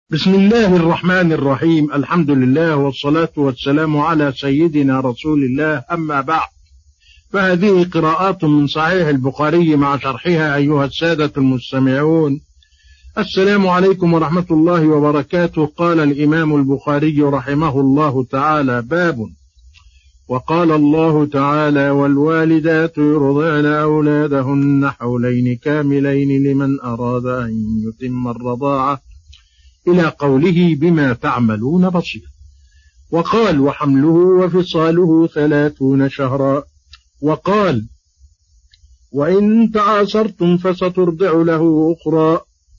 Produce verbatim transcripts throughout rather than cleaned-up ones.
بسم الله الرحمن الرحيم. الحمد لله والصلاة والسلام على سيدنا رسول الله، أما بعد، فهذه قراءات من صحيح البخاري مع شرحها أيها السادة المستمعون. السلام عليكم ورحمة الله وبركاته. قال الإمام البخاري رحمه الله تعالى: باب وقال الله تعالى: والوالدات يرضعن أولادهن حولين كاملين لمن أراد أن يتم الرضاعة، إلى قوله: بما تعملون بصير. وقال: وحمله وفصاله ثلاثون شهرا. وقال: وإن تعاصرتم فسترضع له أخرى،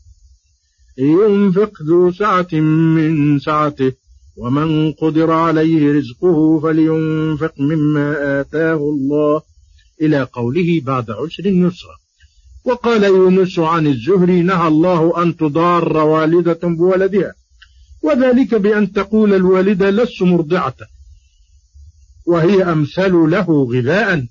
ينفق ذو سعة من سعته، ومن قدر عليه رزقه فلينفق مما آتاه الله، إلى قوله: بعد عسر يسرا. وقال يونس عن الزهري: نهى الله أن تضار والدة بولدها، وذلك بأن تقول الوالدة: لست مرضعة، وهي أمثل له غذاء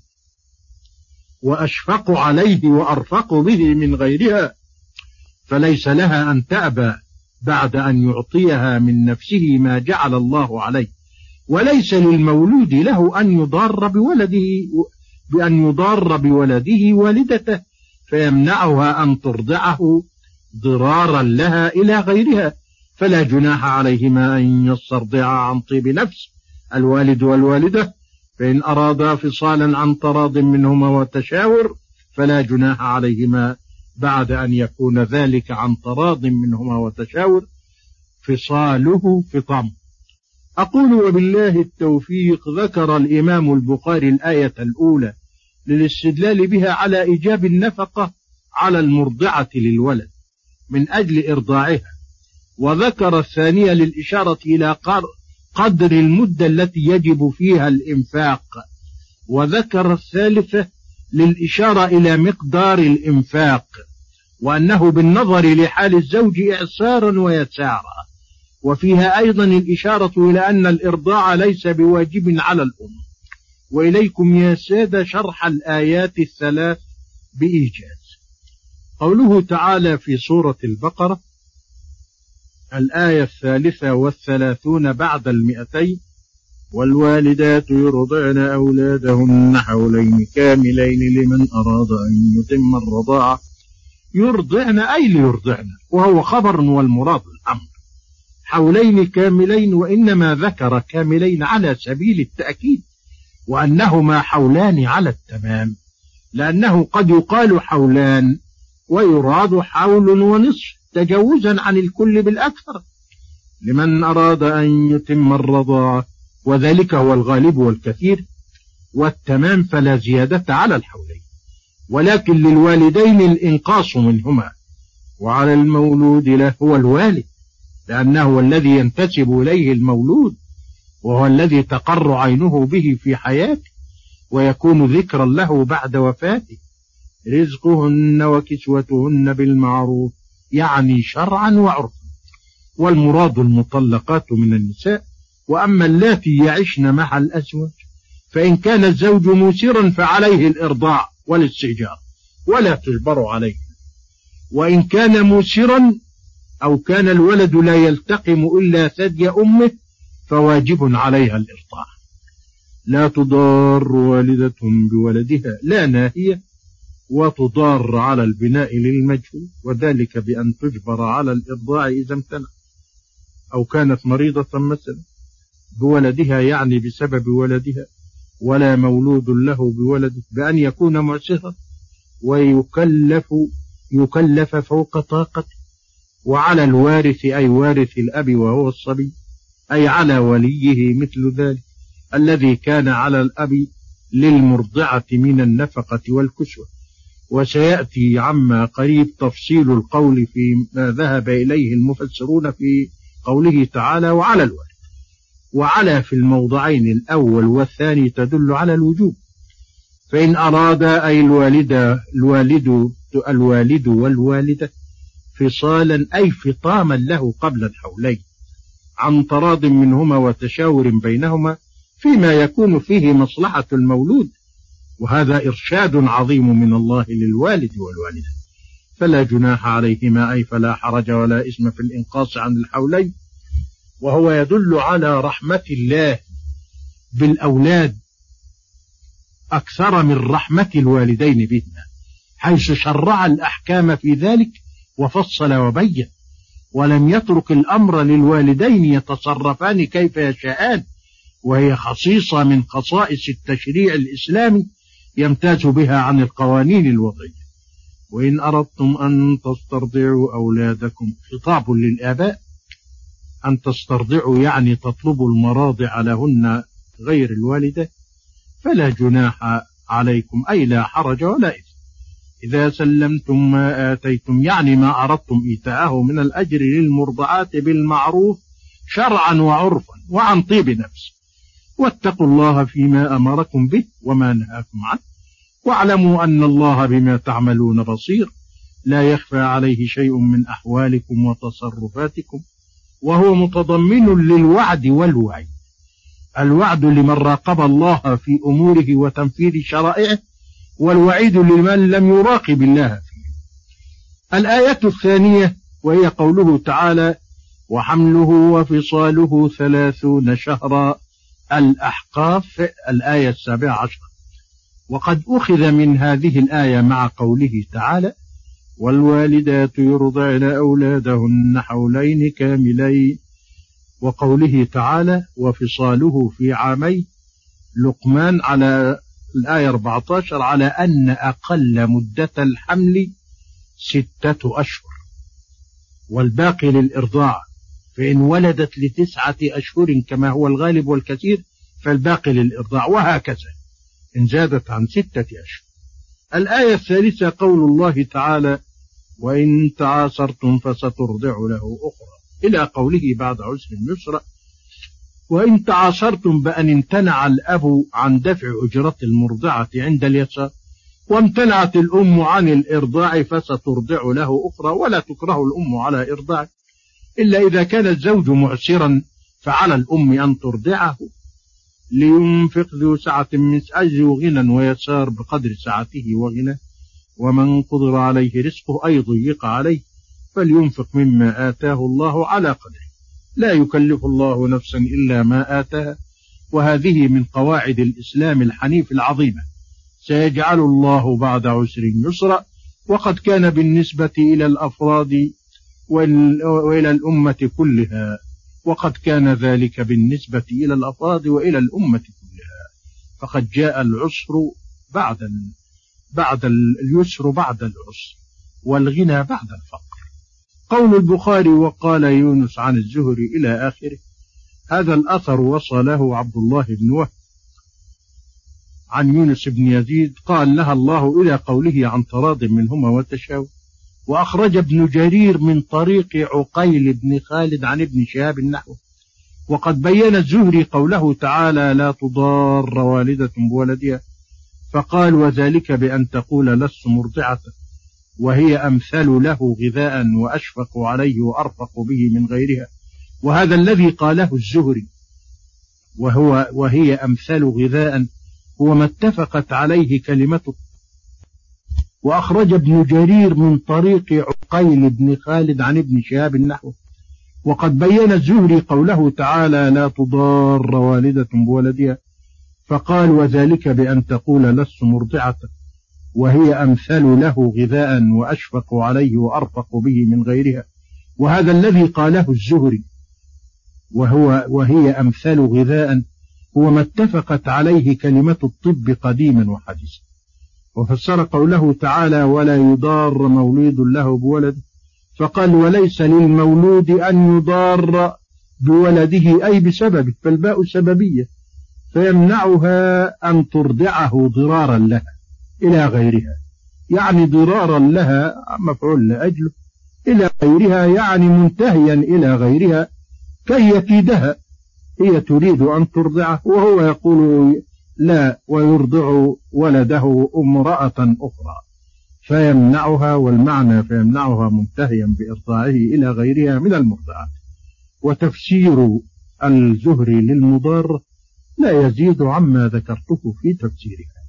وأشفق عليه وأرفق به من غيرها، فليس لها أن تأبى بعد أن يعطيها من نفسه ما جعل الله عليه. وليس للمولود له أن يضار بولده بأن يضار بولده والدته فيمنعها أن ترضعه ضرارا لها إلى غيرها، فلا جناح عليهما أن يسترضعا عن طيب نفس الوالد والوالدة، فإن أرادا فصالا عن تراض منهما وتشاور فلا جناح عليهما بعد أن يكون ذلك عن تراض منهما وتشاور، فصاله فطام. أقول وبالله التوفيق. ذكر الإمام البخاري الآية الأولى للاستدلال بها على إيجاب النفقة على المرضعة للولد من أجل إرضاعها، وذكر الثانية للإشارة إلى قدر المدة التي يجب فيها الإنفاق، وذكر الثالثة للإشارة إلى مقدار الإنفاق، وأنه بالنظر لحال الزوج إعسارا ويسارا. وفيها أيضا الإشارة إلى أن الإرضاع ليس بواجب على الأم. وإليكم يا سادة شرح الآيات الثلاث بإيجاز. قوله تعالى في سورة البقرة الآية الثالثة والثلاثون بعد المئتين: والوالدات يرضعن أولادهن حولين كاملين لمن أراد أن يتم الرضاعة. يرضعن أي ليرضعن، وهو خبر والمراد الأمر. حولين كاملين، وإنما ذكر كاملين على سبيل التأكيد، وأنهما حولان على التمام، لأنه قد يقال حولان ويراد حول ونصف تجوزا عن الكل بالأكثر، لمن أراد أن يتم الرضاعة، وذلك هو الغالب والكثير، والتمام فلا زيادة على الحولين. ولكن للوالدين الإنقاص منهما، وعلى المولود له هو الوالد، لأنه هو الذي ينتسب إليه المولود، وهو الذي تقر عينه به في حياته ويكون ذكرا له بعد وفاته. رزقهن وكسوتهن بالمعروف، يعني شرعا وعرفا، والمراد المطلقات من النساء. وأما اللاتي يعشن مع الأزواج فإن كان الزوج موسرا فعليه الإرضاع والاستئجار ولا تجبر عليه، وإن كان موسرا أو كان الولد لا يلتقم إلا ثدي أمه فواجب عليها الإرضاع. لا تضار والدة بولدها، لا ناهية، وتضار على البناء للمجهول، وذلك بأن تجبر على الإرضاع إذا امتنع، أو كانت مريضة مثلا بولدها، يعني بسبب ولدها، ولا مولود له بولده، بأن يكون معسرا ويكلف يكلف فوق طاقته، وعلى الوارث أي وارث الأب وهو الصبي، أي على وليه مثل ذلك الذي كان على الأب للمرضعة من النفقة والكسوة. وسيأتي عما قريب تفصيل القول فيما ذهب إليه المفسرون في قوله تعالى: وعلى الوارث. وعلى في الموضعين الأول والثاني تدل على الوجوب، فإن أراد أي الوالد الوالد الوالد والوالدة فصالا أي فطاما له قبل الحولين عن تراض منهما وتشاور بينهما فيما يكون فيه مصلحة المولود، وهذا إرشاد عظيم من الله للوالد والوالدة. فلا جناح عليهما، أي فلا حرج ولا إثم في الإنقاص عن الحولين. وهو يدل على رحمة الله بالأولاد أكثر من رحمة الوالدين بهما، حيث شرع الأحكام في ذلك وفصل وبين، ولم يترك الأمر للوالدين يتصرفان كيف يشاءان، وهي خصيصة من خصائص التشريع الإسلامي يمتاز بها عن القوانين الوضعية. وإن أردتم أن تسترضعوا أولادكم، خطاب للآباء، أن تسترضعوا يعني تطلبوا المراضع لهن غير الوالدة، فلا جناح عليكم، أي لا حرج ولا إثم، إذا سلمتم ما آتيتم، يعني ما أردتم إيتاءه من الأجر للمرضعات بالمعروف شرعا وعرفا وعن طيب نفس، واتقوا الله فيما أمركم به وما نهاكم عنه، واعلموا أن الله بما تعملون بصير، لا يخفى عليه شيء من أحوالكم وتصرفاتكم، وهو متضمن للوعد والوعيد. الوعد لمن راقب الله في أموره وتنفيذ شرائعه، والوعيد لمن لم يراقب الله فيه. الآية الثانية وهي قوله تعالى: وحمله وفصاله ثلاثون شهرا، الأحقاف، الآية السابعة عشر. وقد أخذ من هذه الآية مع قوله تعالى: والوالدات يرضعن أولادهن حولين كاملين، وقوله تعالى: وفصاله في عامين، لقمان على الآية أربعة عشر على أن أقل مدة الحمل ستة أشهر، والباقي للإرضاع، فإن ولدت لتسعة أشهر كما هو الغالب والكثير فالباقي للإرضاع، وهكذا إن زادت عن ستة أشهر. الآية الثالثة قول الله تعالى: وإن تعاسرتم فسترضع له أخرى، إلى قوله بعد عسر يسرا. وإن تعاسرتم بأن امتنع الأب عن دفع أجرة المرضعة عند اليسار، وامتنعت الأم عن الإرضاع، فسترضع له أخرى، ولا تكره الأم على إرضاعه، إلا إذا كان الزوج معسرا فعلى الأم أن ترضعه، لينفق ذو سعة من سعته غنى ويسار بقدر سعته وغنى، ومن قدر عليه رزقه أي ضيق عليه فلينفق مما آتاه الله على قدره، لا يكلف الله نفسا إلا ما آتاها. وهذه من قواعد الإسلام الحنيف العظيمة: سيجعل الله بعد عسر يسرا. وقد كان بالنسبة إلى الأفراد وإلى الأمة كلها، وقد كان ذلك بالنسبة إلى الأفراد وإلى الأمة كلها، فقد جاء العسر بعد بعد اليسر بعد العسر، والغنى بعد الفقر. قول البخاري: وقال يونس عن الزهري إلى آخره. هذا الأثر وصله عبد الله بن وهب عن يونس بن يزيد قال: نهى الله إلى قوله عن تراض منهما وتشاور. وأخرج ابن جرير من طريق عقيل بن خالد عن ابن شهاب نحوه. وقد بين الزهري قوله تعالى: لا تضار والدة بولدها، فقال: وذلك بأن تقول لست مرضعة، وهي أمثل له غذاء وأشفق عليه وأرفق به من غيرها. وهذا الذي قاله الزهري وهو وهي أمثل غذاء هو ما اتفقت عليه كلمة. وأخرج ابن جرير من طريق عقيل بن خالد عن ابن شهاب نحوه. وقد بين الزهري قوله تعالى: لا تضار والدة بولدها، فقال: وذلك بأن تقول لست مرضعة، وهي أمثل له غذاء وأشفق عليه وأرفق به من غيرها. وهذا الذي قاله الزهري وهو وهي أمثل غذاء هو ما اتفقت عليه كلمة الطب قديما وحديثا. وفسر قوله تعالى: ولا يضار مولود له بولده، فقال: وليس للمولود أن يضار بولده أي بسببه، فالباء سببية، فيمنعها أن ترضعه ضرارا لها إلى غيرها، يعني ضرارا لها مفعول لأجله، إلى غيرها يعني منتهيا إلى غيرها كي يكيدها. هي تريد أن ترضعه وهو يقول لا، ويرضع ولده امرأة أخرى فيمنعها، والمعنى فيمنعها منتهيا بإرضاعه إلى غيرها من المرضعات. وتفسير الزهري للمضار لا يزيد عما ذكرته في تفسيرها.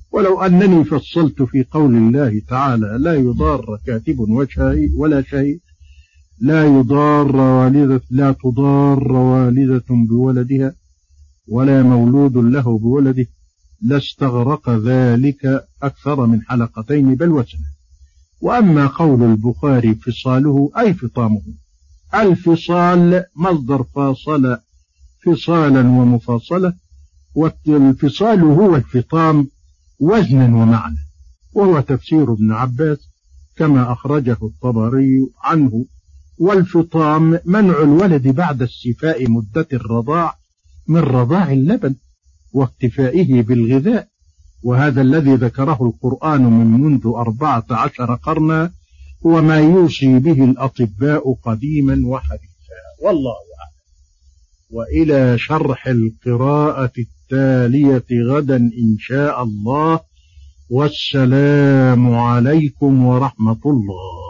ولو أنني فصلت في قول الله تعالى لا يضار كاتب ولا شهيد، لا يضار والدة لا تضار والدة بولدها ولا مولود له بولده، لاستغرق ذلك أكثر من حلقتين بل وسنة. وأما قول البخاري فصاله أي فطامه، الفصال مصدر فاصل فصالا ومفاصلة، والفصال هو الفطام وزنا ومعنى، وهو تفسير ابن عباس كما أخرجه الطبري عنه. والفطام منع الولد بعد استيفاء مدة الرضاع من رضاع اللبن واكتفائه بالغذاء، وهذا الذي ذكره القرآن من منذ أربعة عشر قرنا، وما يوصي به الأطباء قديما وحديثا، والله أعلم. وإلى شرح القراءة التالية غدا إن شاء الله، والسلام عليكم ورحمة الله.